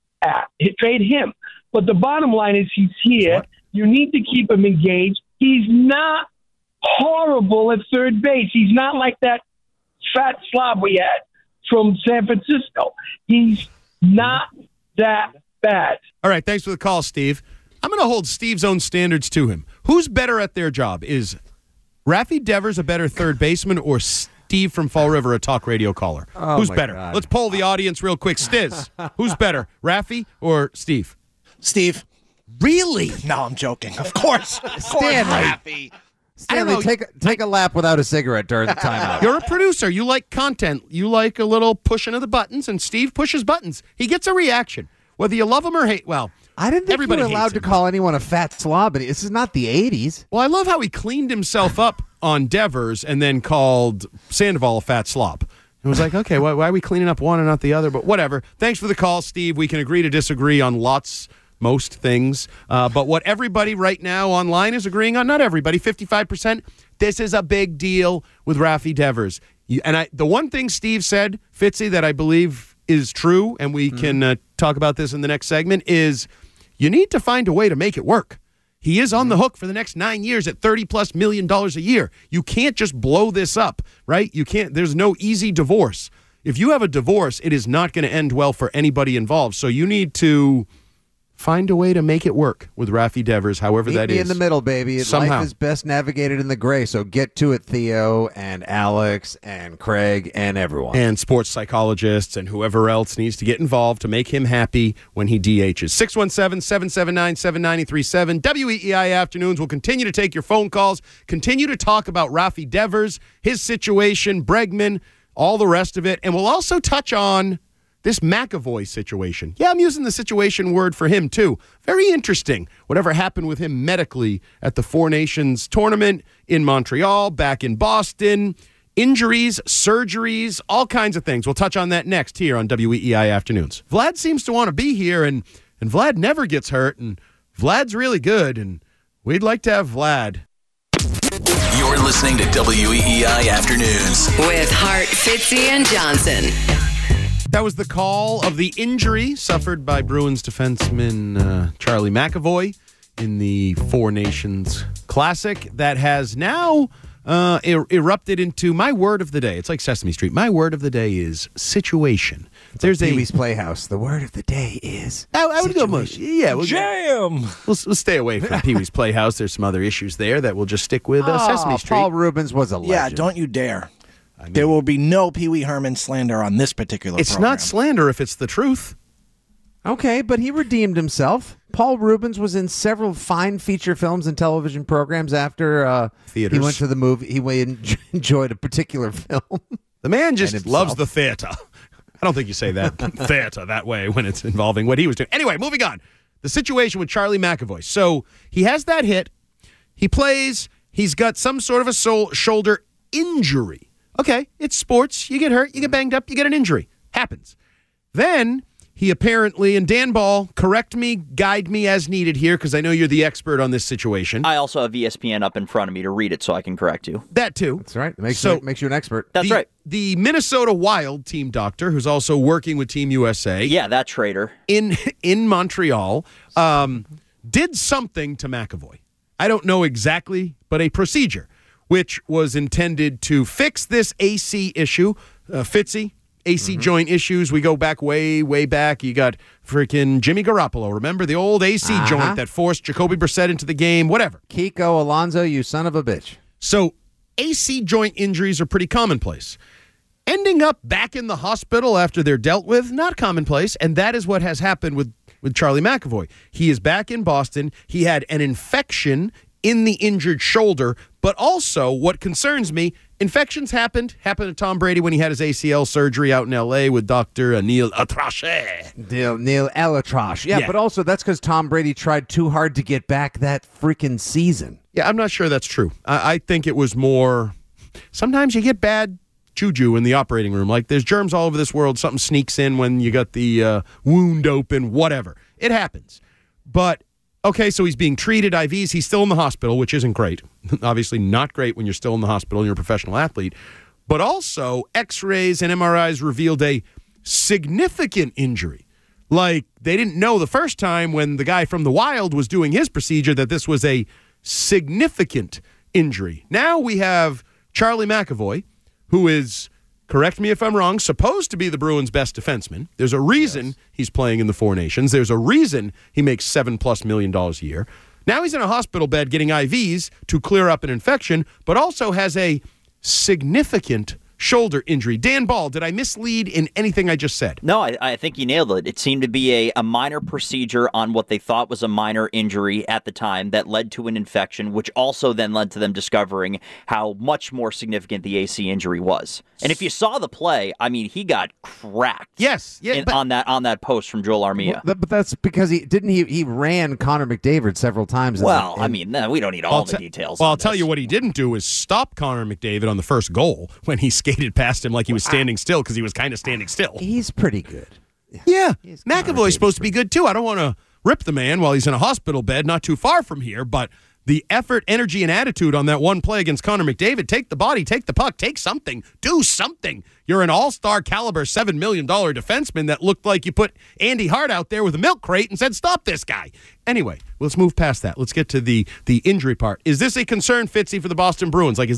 But the bottom line is he's here. What? You need to keep him engaged. He's not horrible at third base. He's not like that fat slob we had from San Francisco. He's not that bad. All right, thanks for the call, Steve. I'm going to hold Steve's own standards to him. Who's better at their job? Is Rafi Devers a better third baseman or Steve from Fall River a talk radio caller? Who's better? God. Let's poll the audience real quick. Stiz, who's better, Rafi or Steve? Steve. Really? No, I'm joking. Of course. Stanley. Rafi. Stanley, take a lap without a cigarette during the timeout. You're a producer. You like content. You like a little pushing of the buttons, and Steve pushes buttons. He gets a reaction. Whether you love him or hate, well, I didn't think everybody you were allowed to call anyone a fat slob. But this is not the 80s. Well, I love how he cleaned himself up on Devers and then called Sandoval a fat slob. It was like, okay, why are we cleaning up one and not the other? But whatever. Thanks for the call, Steve. We can agree to disagree on most things. But what everybody right now online is agreeing on, not everybody, 55%, this is a big deal with Rafi Devers. The one thing Steve said, Fitzy, that I believe is true, and we can talk about this in the next segment, is you need to find a way to make it work. He is on the hook for the next 9 years at $30+ million a year. You can't just blow this up, right? You can't. There's no easy divorce. If you have a divorce, it is not going to end well for anybody involved. So you need to find a way to make it work with Rafi Devers, however Meet that me is. in the middle, baby. Somehow. Life is best navigated in the gray, so get to it, Theo and Alex and Craig and everyone. And sports psychologists and whoever else needs to get involved to make him happy when he DHs. 617-779-7937. WEEI Afternoons will continue to take your phone calls, continue to talk about Rafi Devers, his situation, Bregman, all the rest of it. And we'll also touch on this McAvoy situation. Yeah, I'm using the situation word for him, too. Very interesting. Whatever happened with him medically at the Four Nations tournament in Montreal, back in Boston, injuries, surgeries, all kinds of things. We'll touch on that next here on WEEI Afternoons. Vlad seems to want to be here, and Vlad never gets hurt, and Vlad's really good, and we'd like to have Vlad. You're listening to WEEI Afternoons with Hart, Fitzy, and Johnson. That was the call of the injury suffered by Bruins defenseman Charlie McAvoy in the Four Nations Classic that has now erupted into my word of the day. It's like Sesame Street. My word of the day is situation. There's Pee-wee's Playhouse. The word of the day is I would go much. Yeah, Jam! We'll stay away from Pee-wee's Playhouse. There's some other issues there that we'll just stick with Sesame Street. Paul Rubens was a legend. Yeah, don't you dare. There will be no Pee Wee Herman slander on this particular It's program. not slander if it's the truth. Okay, but he redeemed himself. Paul Rubens was in several fine feature films and television programs after Theaters. He went to the movie. He enjoyed a particular film. The man just loves the theater. I don't think you say that theater that way when it's involving what he was doing. Anyway, moving on. The situation with Charlie McAvoy. So he has that hit. He plays. He's got some sort of a shoulder injury. Okay, it's sports. You get hurt, you get banged up, you get an injury. Happens. Then he apparently, and Dan Ball, correct me, guide me as needed here, because I know you're the expert on this situation. I also have ESPN up in front of me to read it so I can correct you. That too. That's right. Makes you an expert. That's right. The Minnesota Wild team doctor, who's also working with Team USA. Yeah, that traitor. In Montreal, did something to McAvoy. I don't know exactly, but a procedure, which was intended to fix this AC issue. Fitzy, AC joint issues. We go back way, way back. You got freaking Jimmy Garoppolo. Remember the old AC joint that forced Jacoby Brissett into the game? Whatever. Kiko Alonso, you son of a bitch. So AC joint injuries are pretty commonplace. Ending up back in the hospital after they're dealt with, not commonplace. And that is what has happened with Charlie McAvoy. He is back in Boston. He had an infection in the injured shoulder, but also what concerns me, infections happened to Tom Brady when he had his ACL surgery out in L.A. with Dr. Neil Atrache. Neil Elatrache. Yeah, but also that's because Tom Brady tried too hard to get back that freaking season. Yeah, I'm not sure that's true. I think it was more, sometimes you get bad juju in the operating room. Like there's germs all over this world. Something sneaks in when you got the wound open, whatever. It happens. But okay, so he's being treated, IVs. He's still in the hospital, which isn't great. Obviously not great when you're still in the hospital and you're a professional athlete. But also, X-rays and MRIs revealed a significant injury. Like, they didn't know the first time when the guy from the Wild was doing his procedure that this was a significant injury. Now we have Charlie McAvoy, who is, correct me if I'm wrong, supposed to be the Bruins' best defenseman. There's a reason he's playing in the Four Nations. There's a reason he makes $7+ million a year. Now he's in a hospital bed getting IVs to clear up an infection, but also has a significant shoulder injury. Dan Ball, did I mislead in anything I just said? No, I think you nailed it. It seemed to be a minor procedure on what they thought was a minor injury at the time that led to an infection, which also then led to them discovering how much more significant the AC injury was. And if you saw the play, I mean, he got cracked. Yes, on that post from Joel Armia. But that's because he ran Connor McDavid several times. Well, I mean, we don't need all the details. Well, I'll tell you what he didn't do is stop Connor McDavid on the first goal when he skated past him like he was standing still, because he was kind of standing still. He's pretty good. Yeah, McAvoy's supposed to be good too. I don't want to rip the man while he's in a hospital bed not too far from here, but the effort, energy, and attitude on that one play against Connor McDavid, take the body, take the puck, take something, do something. You're an all-star caliber $7 million defenseman that looked like you put Andy Hart out there with a milk crate and said, stop this guy. Anyway, let's move past that. Let's get to the injury part. Is this a concern, Fitzy, for the Boston Bruins? Like,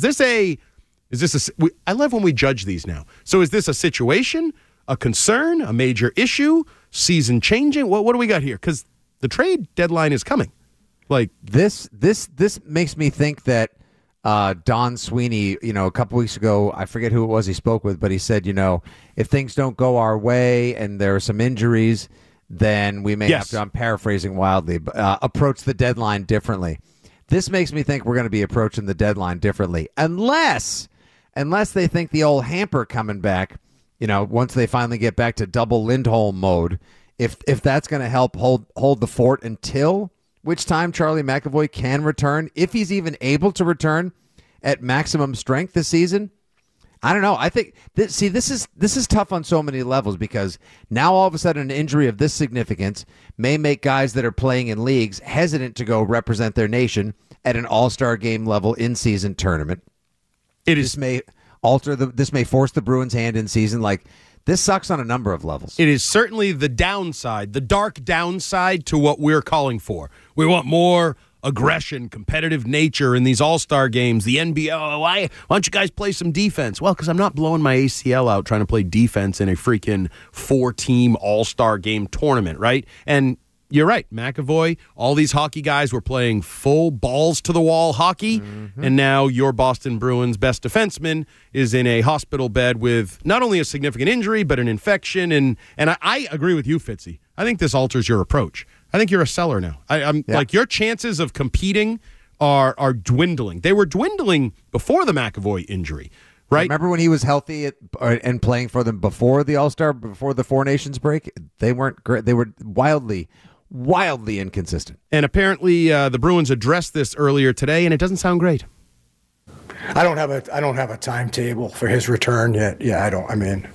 I love when we judge these now. So is this a situation, a concern, a major issue, season changing? What do we got here? Because the trade deadline is coming. Like this makes me think that Don Sweeney, a couple weeks ago, I forget who it was he spoke with, but he said, if things don't go our way and there are some injuries, then we may have to, I'm paraphrasing wildly, approach the deadline differently. This makes me think we're going to be approaching the deadline differently, unless they think the old hamper coming back, once they finally get back to double Lindholm mode, if that's going to help hold the fort until which time Charlie McAvoy can return, if he's even able to return at maximum strength this season. I don't know. I think this is tough on so many levels, because now all of a sudden an injury of this significance may make guys that are playing in leagues hesitant to go represent their nation at an all-star game level in-season tournament. This may force the Bruins' hand in season. Like, this sucks on a number of levels. It is certainly the downside, the dark downside to what we're calling for. We want more aggression, competitive nature in these all-star games, the NBA. Why don't you guys play some defense? Well, because I'm not blowing my ACL out trying to play defense in a freaking 4-team all-star game tournament, right? And you're right, McAvoy, all these hockey guys were playing full balls-to-the-wall hockey, and now your Boston Bruins' best defenseman is in a hospital bed with not only a significant injury, but an infection. And I agree with you, Fitzy. I think this alters your approach. I think you're a seller now. Like, your chances of competing are dwindling. They were dwindling before the McAvoy injury, right? Remember when he was healthy and playing for them before the All-Star, before the Four Nations break? They weren't great. They were wildly inconsistent. And apparently the Bruins addressed this earlier today, and it doesn't sound great. I don't have a timetable for his return yet. Yeah, I don't.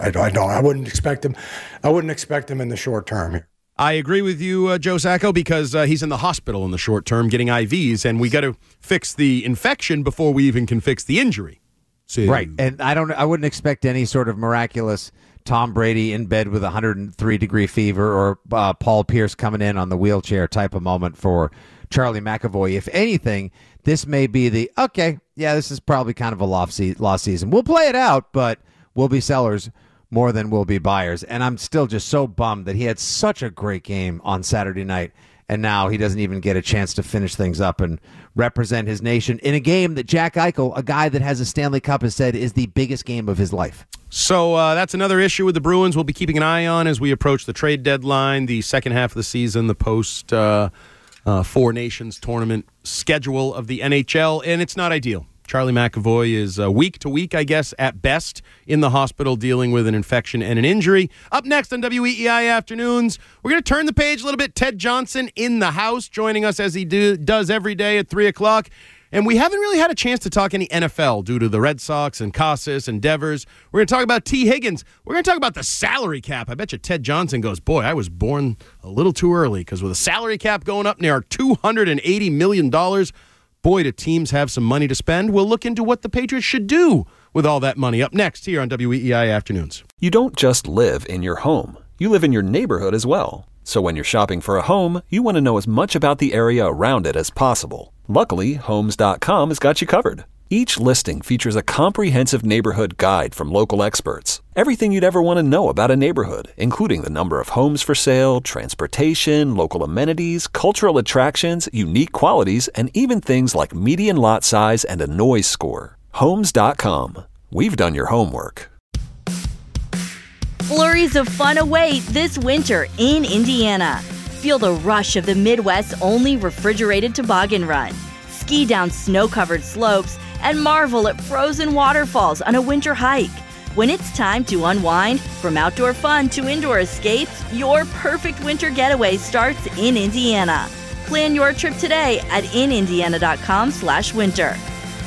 I wouldn't expect him. I wouldn't expect him in the short term here. I agree with you, Joe Sacco, because he's in the hospital in the short term getting IVs, and we got to fix the infection before we even can fix the injury. So, right, and I wouldn't expect any sort of miraculous Tom Brady in bed with 103-degree fever or Paul Pierce coming in on the wheelchair type of moment for Charlie McAvoy. If anything, this may be this is probably kind of a lost season. We'll play it out, but we'll be sellers more than we'll be buyers. And I'm still just so bummed that he had such a great game on Saturday night, and now he doesn't even get a chance to finish things up and represent his nation in a game that Jack Eichel, a guy that has a Stanley Cup, has said is the biggest game of his life. So that's another issue with the Bruins we'll be keeping an eye on as we approach the trade deadline, the second half of the season, the post Four Nations tournament schedule of the NHL, and it's not ideal. Charlie McAvoy is week to week, I guess, at best, in the hospital dealing with an infection and an injury. Up next on WEEI Afternoons, we're going to turn the page a little bit. Ted Johnson in the house, joining us as he does every day at 3 o'clock. And we haven't really had a chance to talk any NFL due to the Red Sox and Casas and Devers. We're going to talk about T. Higgins. We're going to talk about the salary cap. I bet you Ted Johnson goes, boy, I was born a little too early, because with a salary cap going up near $280 million, boy, do teams have some money to spend. We'll look into what the Patriots should do with all that money. Up next here on WEEI Afternoons. You don't just live in your home. You live in your neighborhood as well. So when you're shopping for a home, you want to know as much about the area around it as possible. Luckily, Homes.com has got you covered. Each listing features a comprehensive neighborhood guide from local experts. Everything you'd ever want to know about a neighborhood, including the number of homes for sale, transportation, local amenities, cultural attractions, unique qualities, and even things like median lot size and a noise score. Homes.com. we've done your homework. Flurries of fun await this winter in Indiana. Feel the rush of the Midwest's only refrigerated toboggan run. Ski down snow-covered slopes and marvel at frozen waterfalls on a winter hike. When it's time to unwind, from outdoor fun to indoor escapes, your perfect winter getaway starts in Indiana. Plan your trip today at inindiana.com/winter.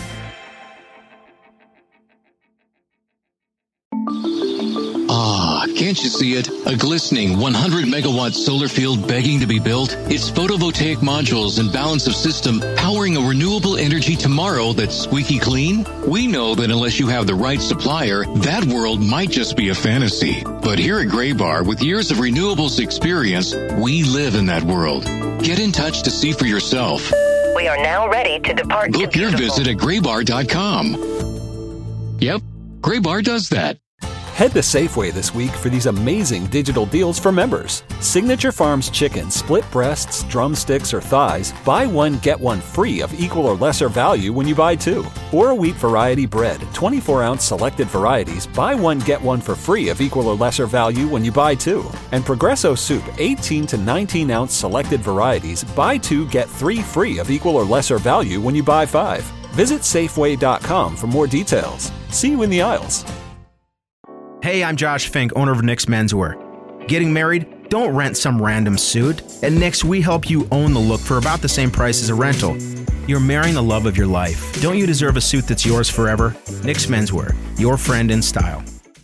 Ah, can't you see it? A glistening 100-megawatt solar field begging to be built? It's photovoltaic modules and balance of system powering a renewable energy tomorrow that's squeaky clean? We know that unless you have the right supplier, that world might just be a fantasy. But here at Graybar, with years of renewables experience, we live in that world. Get in touch to see for yourself. We are now ready to depart. Book your visit at graybar.com. Yep, Graybar does that. Head to Safeway this week for these amazing digital deals for members. Signature Farms chicken, split breasts, drumsticks, or thighs, buy one, get one free of equal or lesser value when you buy two. Or a wheat variety bread, 24-ounce selected varieties, buy one, get one for free of equal or lesser value when you buy two. And Progresso soup, 18 to 19-ounce selected varieties, buy two, get three free of equal or lesser value when you buy five. Visit Safeway.com for more details. See you in the aisles. Hey, I'm Josh Fink, owner of Nick's Menswear. Getting married? Don't rent some random suit. At Nick's, we help you own the look for about the same price as a rental. You're marrying the love of your life. Don't you deserve a suit that's yours forever? Nick's Menswear, your friend in style.